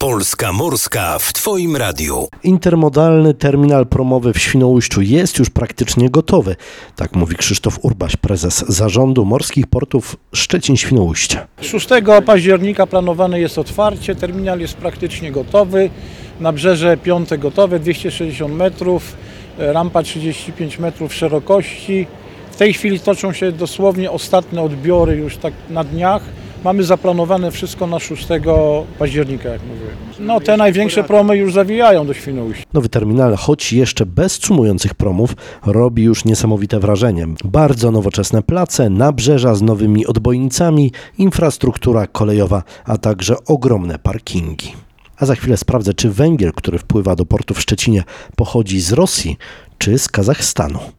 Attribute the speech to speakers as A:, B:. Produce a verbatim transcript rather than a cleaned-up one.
A: Polska Morska w Twoim radiu.
B: Intermodalny terminal promowy w Świnoujściu jest już praktycznie gotowy. Tak mówi Krzysztof Urbaś, prezes Zarządu Morskich Portów Szczecin-Świnoujście.
C: szóstego października planowane jest otwarcie, terminal jest praktycznie gotowy. Nabrzeże piąte gotowe, dwieście sześćdziesiąt metrów, rampa trzydzieści pięć metrów szerokości. W tej chwili toczą się dosłownie ostatnie odbiory już tak na dniach. Mamy zaplanowane wszystko na szóstego października, jak mówię. No te największe promy już zawijają do Świnoujścia.
B: Nowy terminal, choć jeszcze bez sumujących promów, robi już niesamowite wrażenie. Bardzo nowoczesne place, nabrzeża z nowymi odbojnicami, infrastruktura kolejowa, a także ogromne parkingi. A za chwilę sprawdzę, czy węgiel, który wpływa do portu w Szczecinie, pochodzi z Rosji czy z Kazachstanu.